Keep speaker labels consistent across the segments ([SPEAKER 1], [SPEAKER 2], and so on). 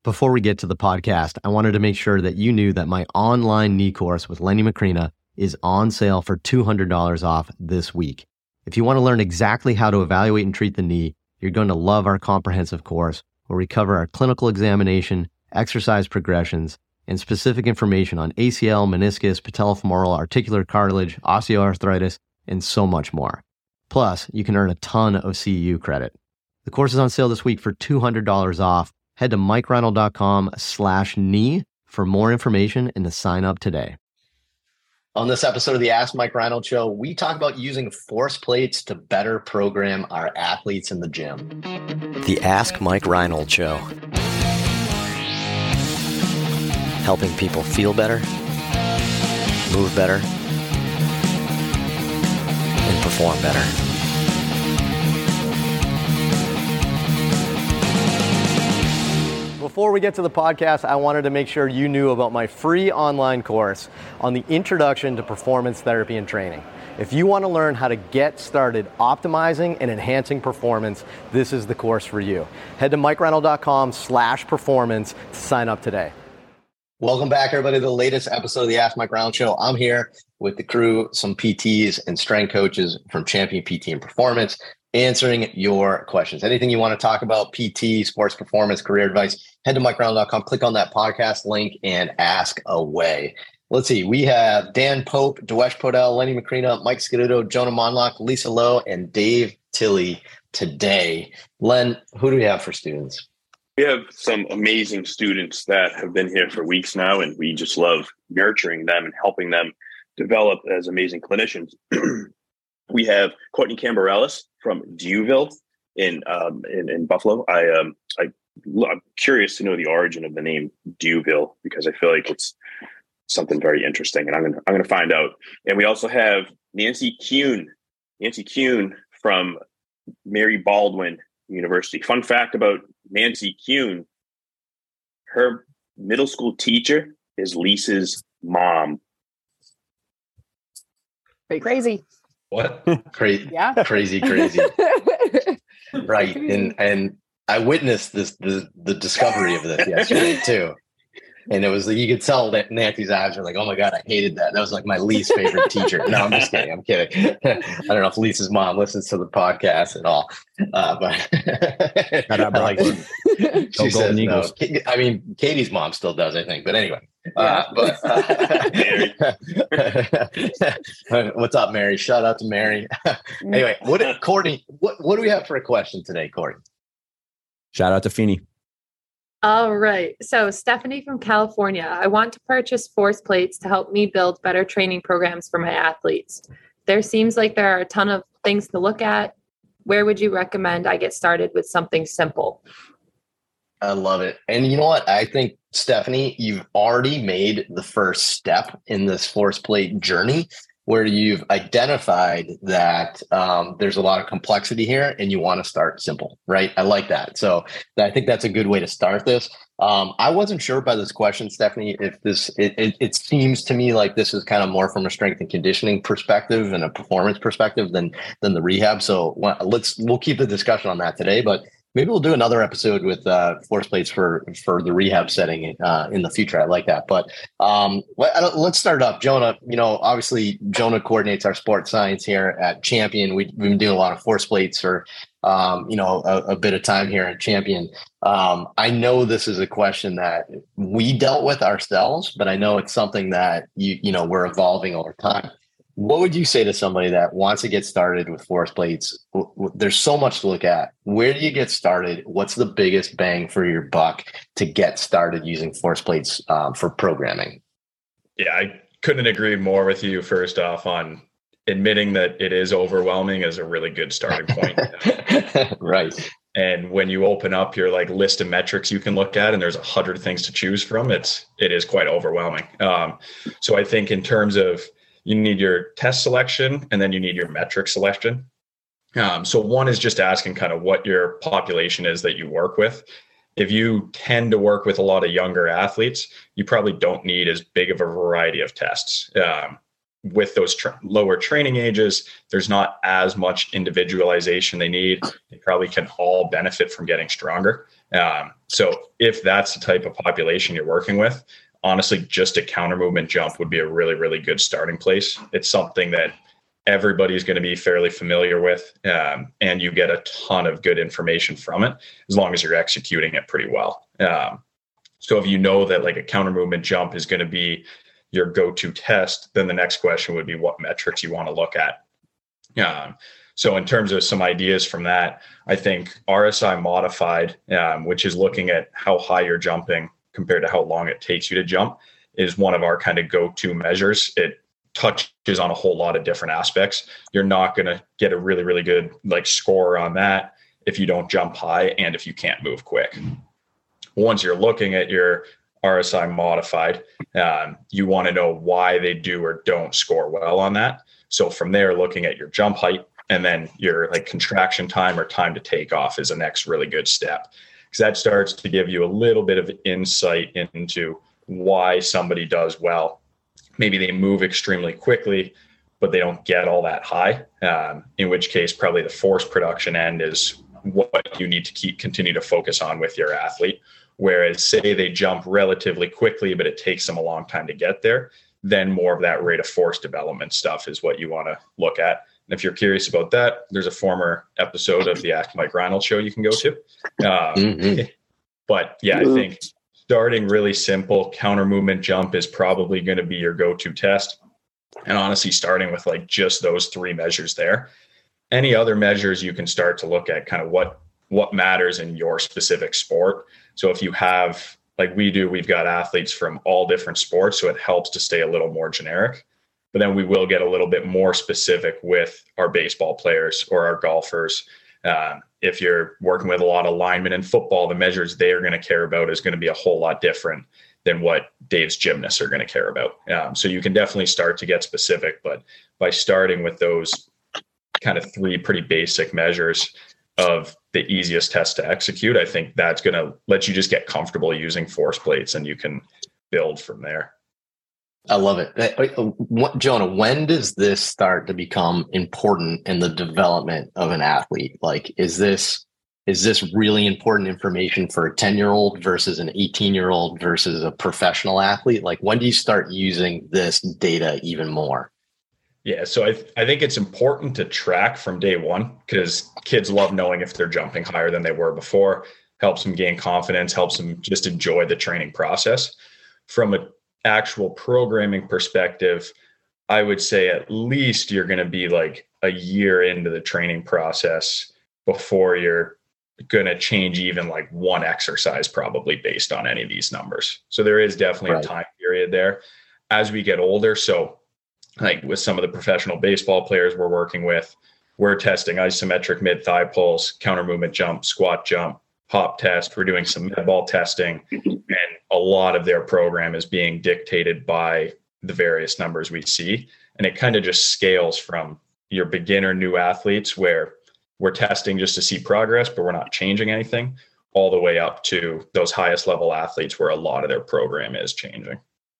[SPEAKER 1] Before we get to the podcast, I wanted to make sure that you knew that my online knee course with Lenny Macrina is on sale for $200 off this week. If you want to learn exactly how to evaluate and treat the knee, you're going to love our comprehensive course where we cover our clinical examination, exercise progressions, and specific information on ACL, meniscus, patellofemoral, articular cartilage, osteoarthritis, and so much more. Plus, you can earn a ton of CEU credit. The course is on sale this week for $200 off. Head to MikeReinold.com/knee for more information and to sign up today. On this episode of the Ask Mike Reinold Show, we talk about using force plates to better program our athletes in the gym. The Ask Mike Reinold Show. Helping people feel better, move better, and perform better. Before we get to the podcast, I wanted to make sure you knew about my free online course on the introduction to performance therapy and training. If you want to learn how to get started optimizing and enhancing performance, this is the course for you. Head to MikeReinold.com/performance to sign up today. Welcome back, everybody, to the latest episode of the Ask Mike Reinold Show. I'm here with the crew, some PTs and strength coaches from Champion PT and Performance, answering your questions. Anything you want to talk about, PT, sports performance, career advice, head to MikeReinold.com, click on that podcast link, and ask away. Let's see. We have Dan Pope, Dewesh Podell, Lenny Macrina, Mike Scaduto, Jonah Monlock, Lisa Lowe, and Dave Tilley today. Len, who do we have for students?
[SPEAKER 2] We have some amazing students that have been here for weeks now, and we just love nurturing them and helping them develop as amazing clinicians. We have Courtney Cambarellis from Dewville in Buffalo. I'm curious to know the origin of the name Dewville because I feel like it's something very interesting, and I'm gonna find out. And we also have Nancy Kuhn from Mary Baldwin University. Fun fact about Nancy Kuhn: her middle school teacher is Lisa's mom.
[SPEAKER 3] Pretty crazy.
[SPEAKER 4] What?
[SPEAKER 1] Crazy.
[SPEAKER 3] Yeah.
[SPEAKER 1] Crazy. Right. And I witnessed the discovery of this yesterday too. And it was, you could tell that Nancy's eyes were like, oh my God, I hated that. That was like my least favorite teacher. No, I'm just kidding. I'm kidding. I don't know if Lisa's mom listens to the podcast at all. But she says no. I mean, Katie's mom still does, I think. But anyway, what's up, Mary? Shout out to Mary. Anyway, Courtney, what do we have for a question today, Courtney?
[SPEAKER 4] Shout out to Feeney.
[SPEAKER 5] All right. So Stephanie from California, I want to purchase force plates to help me build better training programs for my athletes. There seems like there are a ton of things to look at. Where would you recommend I get started with something simple?
[SPEAKER 1] I love it. And you know what? I think, Stephanie, you've already made the first step in this force plate journey where you've identified that there's a lot of complexity here and you want to start simple, right? I like that. So I think that's a good way to start this. I wasn't sure by this question, Stephanie, if it seems to me like this is kind of more from a strength and conditioning perspective and a performance perspective than the rehab. So we'll keep the discussion on that today, but maybe we'll do another episode with force plates for the rehab setting in the future. I like that. But let's start up. Jonah, obviously Jonah coordinates our sports science here at Champion. We've been doing a lot of force plates for, a bit of time here at Champion. I know this is a question that we dealt with ourselves, but I know it's something that we're evolving over time. What would you say to somebody that wants to get started with force plates? There's so much to look at. Where do you get started? What's the biggest bang for your buck to get started using force plates for programming?
[SPEAKER 4] Yeah, I couldn't agree more with you. First off, on admitting that it is overwhelming is a really good starting point.
[SPEAKER 1] Right.
[SPEAKER 4] And when you open up your list of metrics you can look at, and there's 100 things to choose from, it is quite overwhelming. So I think in terms of, you need your test selection and then you need your metric selection. So one is just asking kind of what your population is that you work with. If you tend to work with a lot of younger athletes, you probably don't need as big of a variety of tests. With those lower training ages, there's not as much individualization they need. They probably can all benefit from getting stronger. So if that's the type of population you're working with, honestly, just a counter movement jump would be a really, really good starting place. It's something that everybody's going to be fairly familiar with, and you get a ton of good information from it as long as you're executing it pretty well. So if you know that like a counter movement jump is going to be your go-to test, then the next question would be what metrics you want to look at. So in terms of some ideas from that, I think RSI modified, which is looking at how high you're jumping compared to how long it takes you to jump, is one of our kind of go-to measures. It touches on a whole lot of different aspects. You're not going to get a really, really good like score on that if you don't jump high and if you can't move quick. Once you're looking at your RSI modified, you want to know why they do or don't score well on that. So from there, looking at your jump height, and then your like contraction time or time to take off is the next really good step, because that starts to give you a little bit of insight into why somebody does well. Maybe they move extremely quickly, but they don't get all that high, in which case probably the force production end is what you need to continue to focus on with your athlete. Whereas say they jump relatively quickly, but it takes them a long time to get there, then more of that rate of force development stuff is what you want to look at. And if you're curious about that, there's a former episode of the Ask Mike Reynolds show you can go to. But yeah, I think starting really simple, counter movement jump is probably going to be your go-to test. And honestly, starting with like just those three measures there. Any other measures you can start to look at kind of what matters in your specific sport. So if you have, like we do, we've got athletes from all different sports, so it helps to stay a little more generic. But then we will get a little bit more specific with our baseball players or our golfers. If you're working with a lot of linemen in football, the measures they are going to care about is going to be a whole lot different than what Dave's gymnasts are going to care about. So you can definitely start to get specific, but by starting with those kind of three pretty basic measures of the easiest test to execute, I think that's going to let you just get comfortable using force plates, and you can build from there.
[SPEAKER 1] I love it. Jonah, when does this start to become important in the development of an athlete? Like, is this really important information for a 10-year-old versus an 18-year-old versus a professional athlete? Like, when do you start using this data even more?
[SPEAKER 4] Yeah, so I think it's important to track from day one, because kids love knowing if they're jumping higher than they were before. Helps them gain confidence, helps them just enjoy the training process. From an actual programming perspective, I would say at least you're going to be like a year into the training process before you're going to change even like one exercise, probably based on any of these numbers. So there is definitely a time period there as we get older. So like with some of the professional baseball players we're working with, we're testing isometric mid-thigh pulls, counter movement jump, squat jump, hop test. We're doing some med ball testing, and a lot of their program is being dictated by the various numbers we see. And it kind of just scales from your beginner new athletes where we're testing just to see progress, but we're not changing anything, all the way up to those highest level athletes where a lot of their program is changing.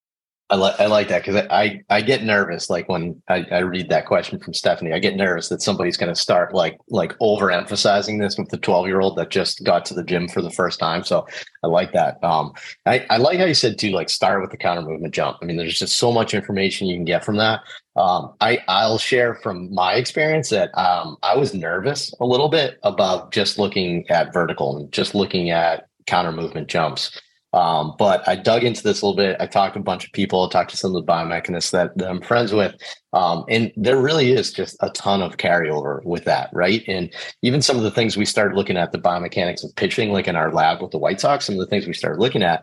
[SPEAKER 1] I like that, because I get nervous like when I read that question from Stephanie. I get nervous that somebody's going to start like overemphasizing this with the 12-year-old that just got to the gym for the first time. So I like that. I like how you said too, like start with the counter movement jump. I mean, there's just so much information you can get from that. I'll share from my experience that I was nervous a little bit about just looking at vertical and just looking at counter movement jumps. But I dug into this a little bit. I talked to a bunch of people, talked to some of the biomechanists that I'm friends with. And there really is just a ton of carryover with that, right? And even some of the things we started looking at, the biomechanics of pitching, like in our lab with the White Sox, some of the things we started looking at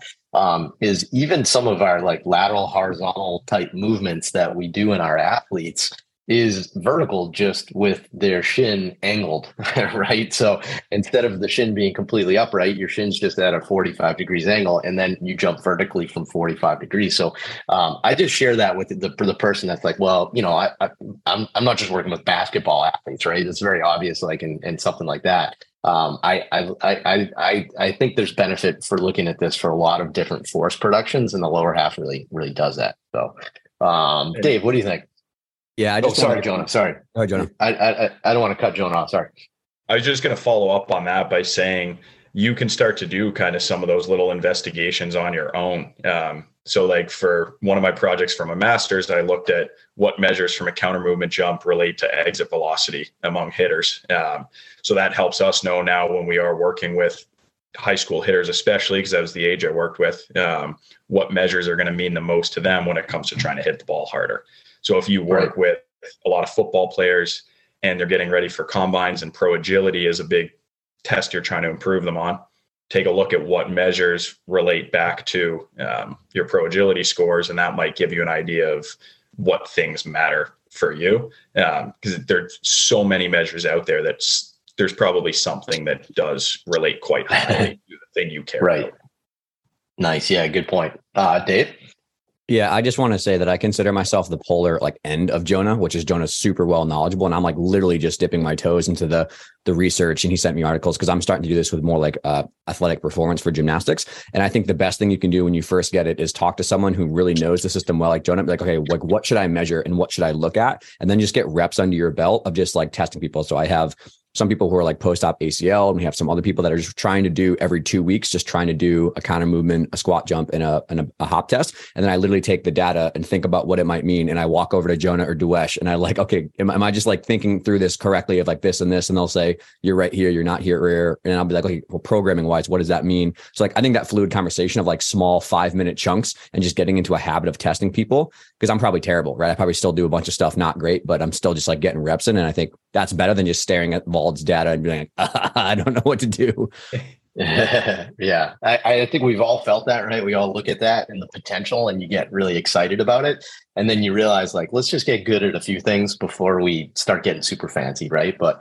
[SPEAKER 1] is even some of our like lateral horizontal type movements that we do in our athletes is vertical, just with their shin angled, right? So instead of the shin being completely upright, your shin's just at a 45 degrees angle, and then you jump vertically from 45 degrees. So I just share that with the person that's like, well, you know, I'm not just working with basketball athletes, right? It's very obvious, like in something like that. I think there's benefit for looking at this for a lot of different force productions, and the lower half really does that. So, Dave, what do you think?
[SPEAKER 3] Yeah.
[SPEAKER 1] Sorry, Jonah. Sorry.
[SPEAKER 3] Oh, Jonah.
[SPEAKER 1] I don't want to cut Jonah off. Sorry.
[SPEAKER 4] I was just going to follow up on that by saying you can start to do kind of some of those little investigations on your own. So like for one of my projects for my master's, I looked at what measures from a counter movement jump relate to exit velocity among hitters. So that helps us know now when we are working with high school hitters, especially because that was the age I worked with, what measures are going to mean the most to them when it comes to trying to hit the ball harder. So if you work with a lot of football players and they're getting ready for combines and pro agility is a big test you're trying to improve them on, take a look at what measures relate back to your pro agility scores, and that might give you an idea of what things matter for you. Because there's so many measures out there that there's probably something that does relate quite highly to the thing you care about.
[SPEAKER 1] Nice. Yeah, good point. Dave?
[SPEAKER 3] Yeah, I just want to say that I consider myself the polar end of Jonah, which is Jonah's super well knowledgeable. And I'm literally just dipping my toes into the research. And he sent me articles because I'm starting to do this with more athletic performance for gymnastics. And I think the best thing you can do when you first get it is talk to someone who really knows the system well, like Jonah, be like, okay, what should I measure and what should I look at? And then just get reps under your belt of just testing people. So I have some people who are post-op ACL, and we have some other people that are just trying to do every 2 weeks, just trying to do a counter movement, a squat jump, and a hop test. And then I literally take the data and think about what it might mean. And I walk over to Jonah or Duesh and I okay, am I just thinking through this correctly of this and this? And they'll say, you're right here, you're not here. And I'll be like, okay, well, programming wise, what does that mean? So I think that fluid conversation of small 5-minute chunks and just getting into a habit of testing people, because I'm probably terrible, right? I probably still do a bunch of stuff, not great, but I'm still just getting reps in. And I think that's better than just staring at Vald's data and being I don't know what to do.
[SPEAKER 1] Yeah. I think we've all felt that, right? We all look at that and the potential and you get really excited about it. And then you realize let's just get good at a few things before we start getting super fancy, right? But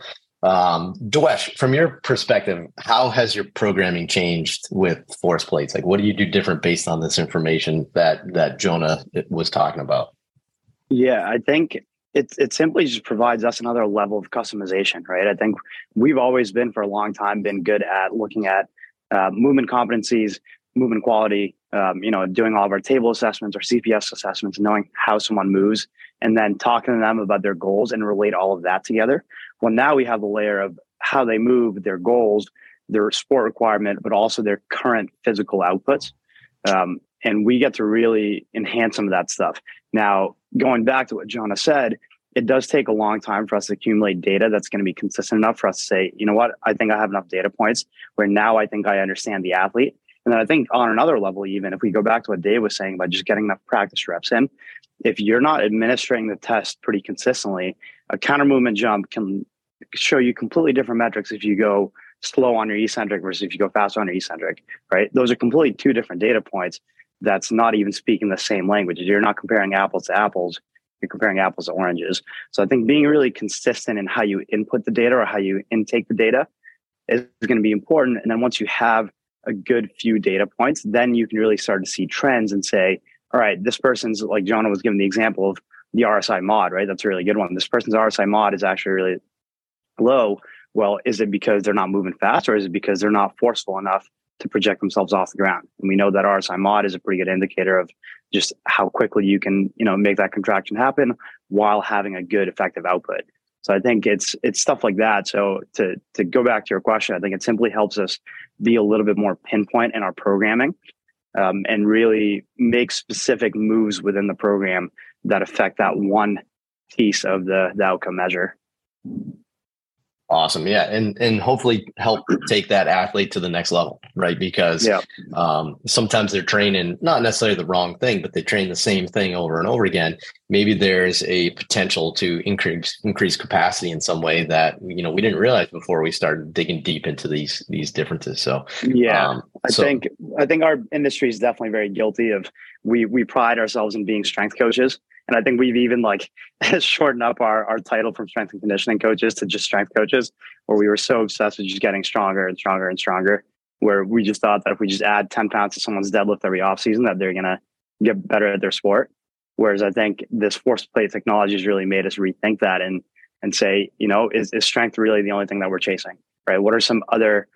[SPEAKER 1] Duesh, from your perspective, how has your programming changed with force plates? What do you do different based on this information that Jonah was talking about?
[SPEAKER 6] Yeah, I think it simply just provides us another level of customization, right? I think we've always been, for a long time, been good at looking at movement competencies, movement quality, doing all of our table assessments or CPS assessments, knowing how someone moves, and then talking to them about their goals and relate all of that together. Well, now we have the layer of how they move, their goals, their sport requirement, but also their current physical outputs. And we get to really enhance some of that stuff. Now, going back to what Jonah said, it does take a long time for us to accumulate data that's going to be consistent enough for us to say, you know what, I think I have enough data points where now I think I understand the athlete. And then I think on another level, even if we go back to what Dave was saying about just getting enough practice reps in, if you're not administering the test pretty consistently, a counter movement jump can show you completely different metrics if you go slow on your eccentric versus if you go fast on your eccentric, right? Those are completely two different data points. That's not even speaking the same language. You're not comparing apples to apples. You're comparing apples to oranges. So I think being really consistent in how you input the data or how you intake the data is going to be important. And then once you have a good few data points, then you can really start to see trends and say, all right, this person's, like Jonah was giving the example of the RSI mod, right? That's a really good one. This person's RSI mod is actually really low. Well, is it because they're not moving fast, or is it because they're not forceful enough to project themselves off the ground? And we know that RSI mod is a pretty good indicator of just how quickly you can, make that contraction happen while having a good effective output. So I think it's stuff like that. So to go back to your question, I think it simply helps us be a little bit more pinpoint in our programming, and really make specific moves within the program that affect that one piece of the outcome measure.
[SPEAKER 1] Awesome. Yeah. And hopefully help take that athlete to the next level, right? Because sometimes they're training not necessarily the wrong thing, but they train the same thing over and over again. Maybe there's a potential to increase capacity in some way that, we didn't realize before we started digging deep into these differences. So,
[SPEAKER 6] I think our industry is definitely very guilty of, we pride ourselves in being strength coaches. And I think we've even shortened up our title from strength and conditioning coaches to just strength coaches, where we were so obsessed with just getting stronger and stronger and stronger, where we just thought that if we just add 10 pounds to someone's deadlift every offseason, that they're going to get better at their sport. Whereas I think this force plate technology has really made us rethink that and say, is strength really the only thing that we're chasing, right? What are some other,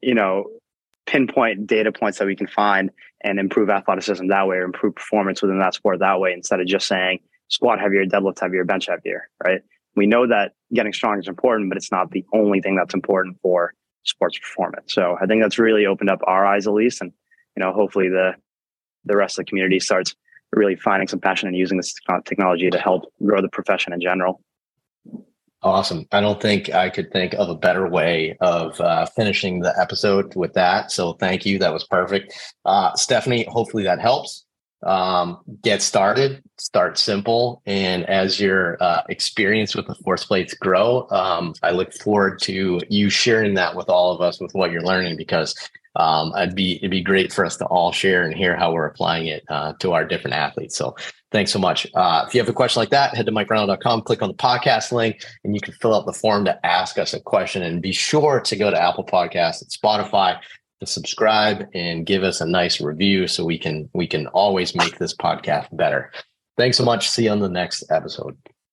[SPEAKER 6] pinpoint data points that we can find and improve athleticism that way, or improve performance within that sport that way, instead of just saying squat heavier, deadlift heavier, bench heavier, right? We know that getting stronger is important, but it's not the only thing that's important for sports performance. So I think that's really opened up our eyes, at least. And, hopefully the rest of the community starts really finding some passion and using this technology to help grow the profession in general.
[SPEAKER 1] Awesome. I don't think I could think of a better way of finishing the episode with that. So thank you. That was perfect. Stephanie, hopefully that helps. Get started, start simple. And as your experience with the force plates grow, I look forward to you sharing that with all of us with what you're learning, because it'd be great for us to all share and hear how we're applying it to our different athletes. So thanks so much. If you have a question like that, head to MikeReinold.com, click on the podcast link, and you can fill out the form to ask us a question. And be sure to go to Apple Podcasts and Spotify to subscribe and give us a nice review so we can always make this podcast better. Thanks so much. See you on the next episode.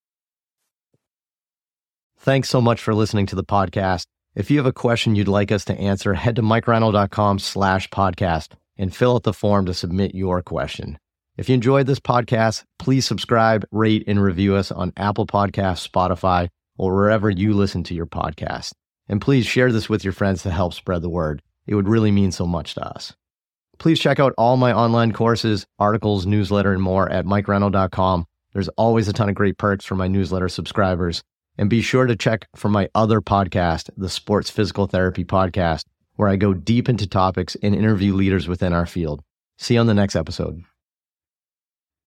[SPEAKER 7] Thanks so much for listening to the podcast. If you have a question you'd like us to answer, head to MikeReinold.com/podcast and fill out the form to submit your question. If you enjoyed this podcast, please subscribe, rate, and review us on Apple Podcasts, Spotify, or wherever you listen to your podcast. And please share this with your friends to help spread the word. It would really mean so much to us. Please check out all my online courses, articles, newsletter, and more at MikeReinold.com. There's always a ton of great perks for my newsletter subscribers. And be sure to check for my other podcast, the Sports Physical Therapy Podcast, where I go deep into topics and interview leaders within our field. See you on the next episode.